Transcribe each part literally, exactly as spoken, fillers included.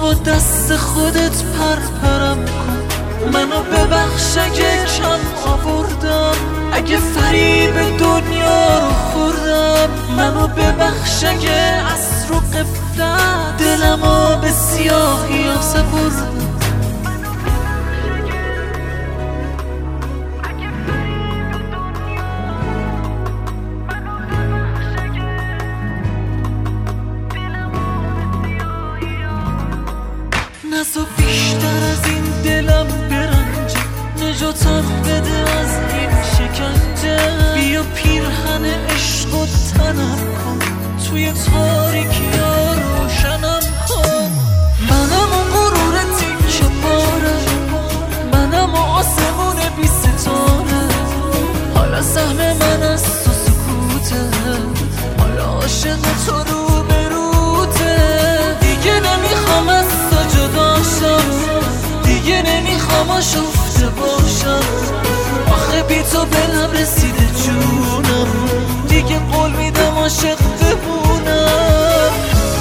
با دست خودت پرپرم کن. منو ببخش اگه کم آوردم، اگه فریب دنیا رو خوردم. منو ببخش اگه از رو قفلت دلمو به سیاهی ها سپردم. نزا بیشتر از این دلم برنجه، نجاتم بده از این شکنجه. بیا پیرهن عشق و تنم کن، توی تاریکی ها روشنم کن. منم و غرور تیکه پاره، منم و آسمون بی ستاره. حالا سهم من از تو سکوته، حالا عاشق تو رو بروته. دیگه نمیخوام از تو جداشم، دیگه نمیخوام آشفته باشم. آخه بی تو به لب رسیده جونم، دیگه قول میدم عاشق بمونم.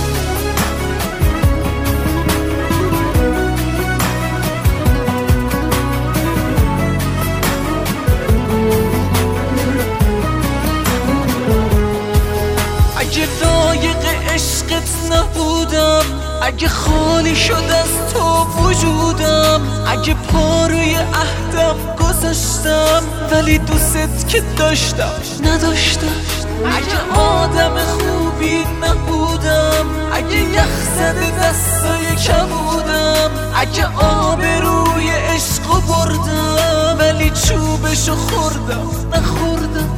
اگه لایق عشقت نبودم، اگه خالی شد از تو وجودم، اگه پا روی عهدم گذاشتم ولی دوست که داشتم نداشتم. اگه آدم خوبی نبودم، اگه یخ زده دستای کبودم، اگه آبروی عشقو بردم ولی چوبشو خوردم نخوردم.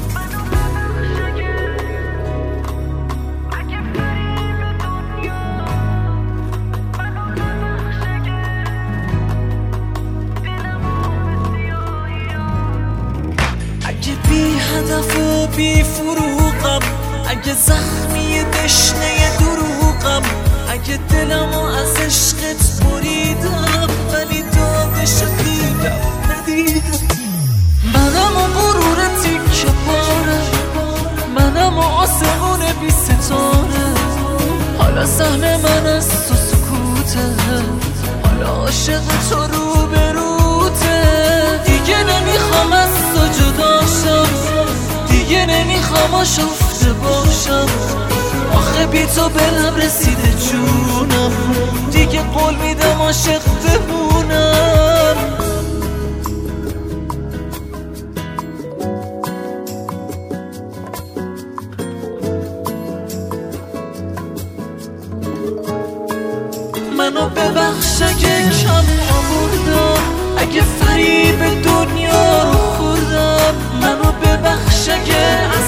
اگه بی هدف و بی فروغم، اگه زخمی دشنه دروغم، اگه دلمو از عشقت بریدم ولی دادشو دیدم ندیدم. منم و غرور تیکه پاره، منم و آسمون بی ستاره. حالا سهم من از تو سکوته، حالا عاشق تو رو بروته. دیگه نمیخوام از تو جداشم، دیگه نمیخوام آشفته باشم. آخه بی تو به لب رسیده جونم، دیگه قول میدم عاشق بمونم. منو ببخش اگه کم آوردم، اگه فریب دنیا رو خوردم. منو ببخش اگه از